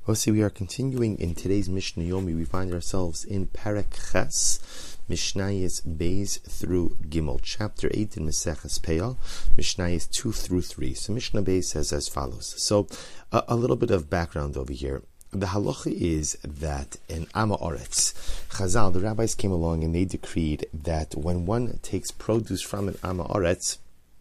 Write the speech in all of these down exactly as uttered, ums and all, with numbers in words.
Also, we are continuing in today's Mishnah Yomi. We find ourselves in Perek Ches, Mishnayos Beis through Gimel, chapter eight in Maseches Peah, Mishnayos two through three. So Mishnah Beis says as follows. So a, a little bit of background over here. The halacha is that in Am Haaretz, Chazal, the rabbis came along and they decreed that when one takes produce from an Am Haaretz,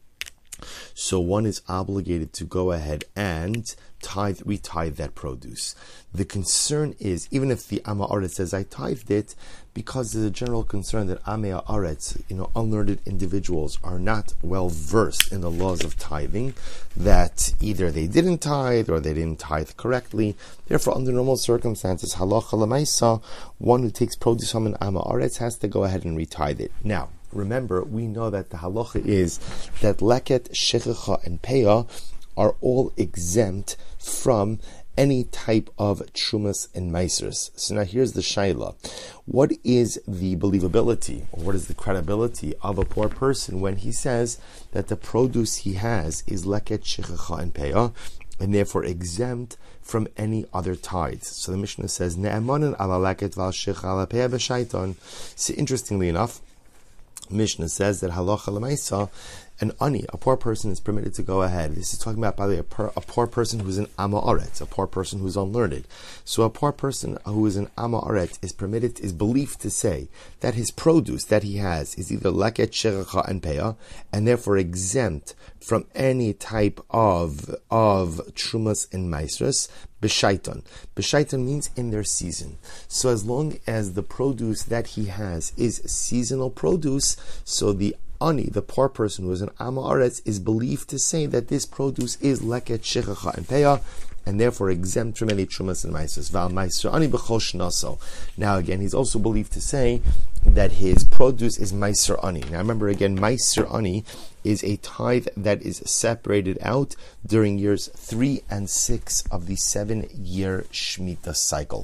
so one is obligated to go ahead and tithe, retithe that produce. The concern is, even if the Am Haaretz says I tithed it, because there's a general concern that Am Haaretz, you know, unlearned individuals are not well versed in the laws of tithing, that either they didn't tithe or they didn't tithe correctly. Therefore, under normal circumstances, halacha l'maisa, one who takes produce from an Am Haaretz has to go ahead and retithe it. Now, remember, we know that the halacha is that leket, shechicha, and peah are all exempt from any type of trumas and meisers. So now here's the shaila. What is the believability, or what is the credibility of a poor person when he says that the produce he has is leket, shechicha, and peah, and therefore exempt from any other tithes? So the Mishnah says, Ne'emanan ala leket val shechicha ala peah b'shaiton. So interestingly enough, Mishnah says that halacha l'maisa, an ani, a poor person, is permitted to go ahead. This is talking about, by the way, a, per, a poor person who's an Am Haaretz, a poor person who's unlearned. So a poor person who is an Am Haaretz is permitted, is believed to say that his produce that he has is either leket, shechicha, and peah, and therefore exempt from any type of of trumas and maisras. B'shaiton. B'shaiton means in their season. So as long as the produce that he has is seasonal produce, so the ani, the poor person who is an Am Haaretz, is believed to say that this produce is leket, shechicha, and peah, and therefore exempt from any trumas and maisras. Val maiser ani b'chol shnaso. Now again, he's also believed to say that his produce is maiser ani. Now remember again, maiser ani is a tithe that is separated out during years three and six of the seven-year Shemitah cycle.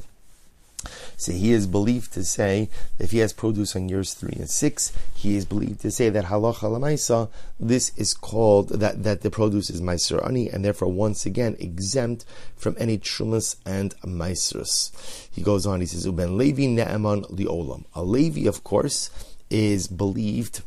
So he is believed to say that if he has produce on years three and six, he is believed to say that halacha l'maisa, this is called, that, that the produce is maiser ani, and therefore once again exempt from any trumas and maisers. He goes on, he says, Uben Levi ne'eman li'olam. A Levi, of course, is believed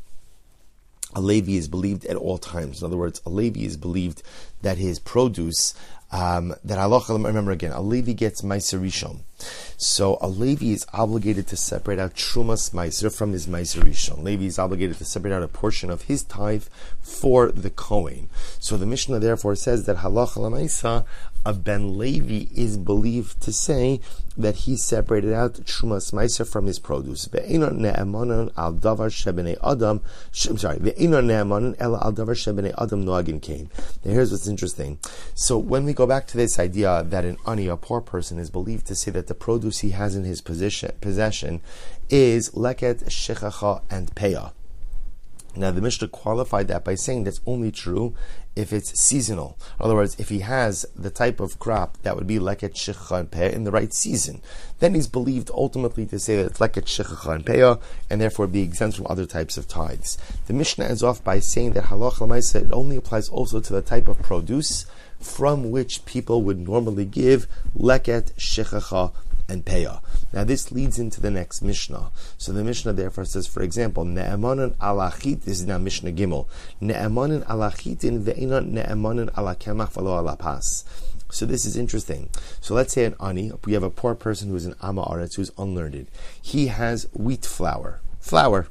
A Levi is believed at all times. In other words, a Levi is believed that his produce, um, that halacha, remember again, a Levi gets maiser rishon. So a Levi is obligated to separate out trumas maiser from his maiser rishon. Levi is obligated to separate out a portion of his tithe for the Kohen. So the Mishnah therefore says that halacha l'maisa, a Ben Levi is believed to say that he separated out trumas maiser from his produce. Ve'eino ne'emanon al davar shebnei adam. I'm sorry. Ve'eino ne'emanon ela al davar shebnei adam noagin kain. Now here's what's interesting. So when we go back to this idea that an ani, a poor person, is believed to say that the produce he has in his position, possession is leket, shechicha, and peah. Now the Mishnah qualified that by saying that's only true if it's seasonal. In other words, if he has the type of crop that would be leket, shechicha, and peah in the right season, then he's believed ultimately to say that it's leket, shechicha, and peah, and therefore be exempt from other types of tithes. The Mishnah ends off by saying that halacha l'maisa, it only applies also to the type of produce from which people would normally give leket, shechicha, and peah. Now this leads into the next Mishnah. So the Mishnah therefore says, for example, Ne'emanan alachit, this is now Mishnah Gimel, Ne'emanan alachitin ve'enon ne'emanan ala kemach v'lo ala pas. So this is interesting. So let's say an ani, we have a poor person who is an Am Haaretz, who's unlearned. He has wheat flour. Flour.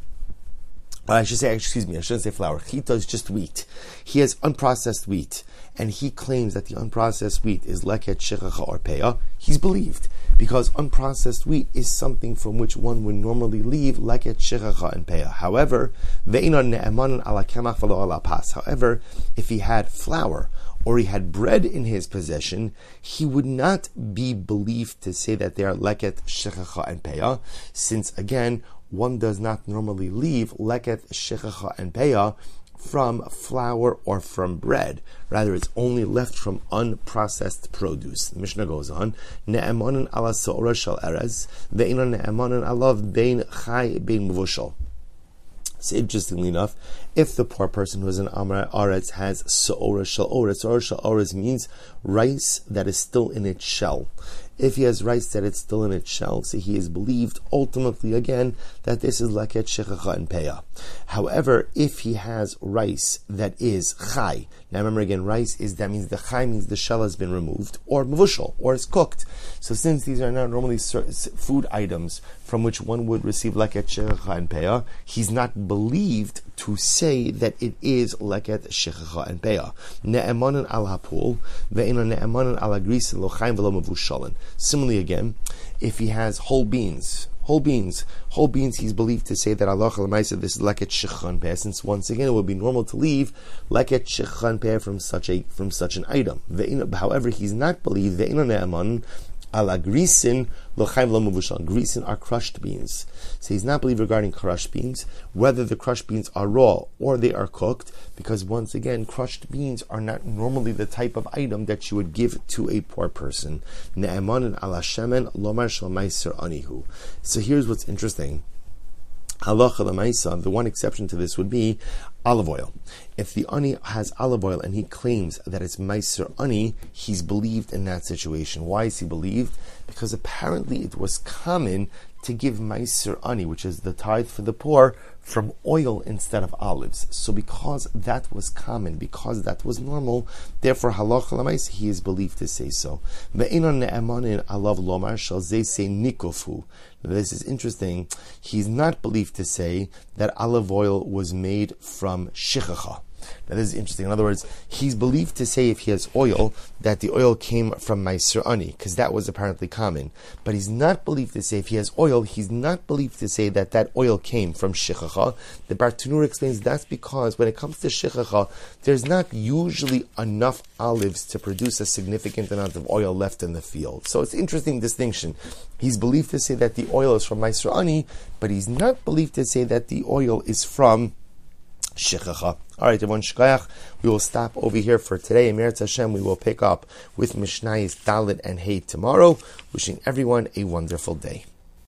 I should say, excuse me, I shouldn't say flour. Chita is just wheat. He has unprocessed wheat, and he claims that the unprocessed wheat is leket, shechicha, or peah. He's believed, because unprocessed wheat is something from which one would normally leave leket, shechicha, and peah. However, ve'enon ne'emanan ala kemach v'lo ala pas. However, if he had flour, or he had bread in his possession, he would not be believed to say that they are leket, shechicha, and peah, since again, one does not normally leave leket, shechicha, and peah from flour or from bread. Rather, it's only left from unprocessed produce. The Mishnah goes on, Ne'emanan ala se'ora shel erez, ve'eino ne'emanan alav bein chai bein mevushal. So interestingly enough, if the poor person who is an Am Haaretz has se'ora shel orez, se'ora shel orez means rice that is still in its shell. If he has rice that it's still in its shell, so he is believed ultimately again that this is leket shechacha and peah. However, if he has rice that is chai, now remember again, rice is, that means the chai means the shell has been removed, or mevushal, or it's cooked. So since these are not normally food items from which one would receive leket shechacha and peah, he's not believed to say that it is leket shechacha and peah. Ne'emanan al hapul, ve'ina ne'emanan al agrisin lo chaim v'lo mevushalin. Similarly again, if he has whole beans, whole beans, whole beans, he's believed to say that Allah L'maisa, this is leket shechacha and peah, since once again it would be normal to leave leket shechacha and peah from such a from such an item. Ve'ina, however, he's not believed ve'ina ne'emanan ala grisin lochaim lo mevushal. Grisin are crushed beans. So he's not believed regarding crushed beans, whether the crushed beans are raw or they are cooked, because once again, crushed beans are not normally the type of item that you would give to a poor person. Ne'emanin ala shemen lomar shel meiser anihu. So here's what's interesting. Halacha l'maisa, the one exception to this would be olive oil. If the ani has olive oil and he claims that it's meiser ani, he's believed in that situation. Why is he believed? Because apparently it was common to give meiser ani, which is the tithe for the poor, from oil instead of olives. So because that was common, because that was normal, therefore halacha l'maisa, he is believed to say so. Ve'enon ne'emanin alav lomar shall ze say nikofu. This is interesting. He's not believed to say that olive oil was made from shechacha. Now this is interesting. In other words, he's believed to say if he has oil, that the oil came from meiser ani, because that was apparently common. But he's not believed to say if he has oil, he's not believed to say that that oil came from shechacha. The Bartanura explains that's because when it comes to shechacha, there's not usually enough olives to produce a significant amount of oil left in the field. So it's an interesting distinction. He's believed to say that the oil is from meiser ani, but he's not believed to say that the oil is from shechacha. All right, everyone, shkayach. We will stop over here for today. Emeretz Hashem, we will pick up with Mishnayos Dalet and Hey tomorrow. Wishing everyone a wonderful day.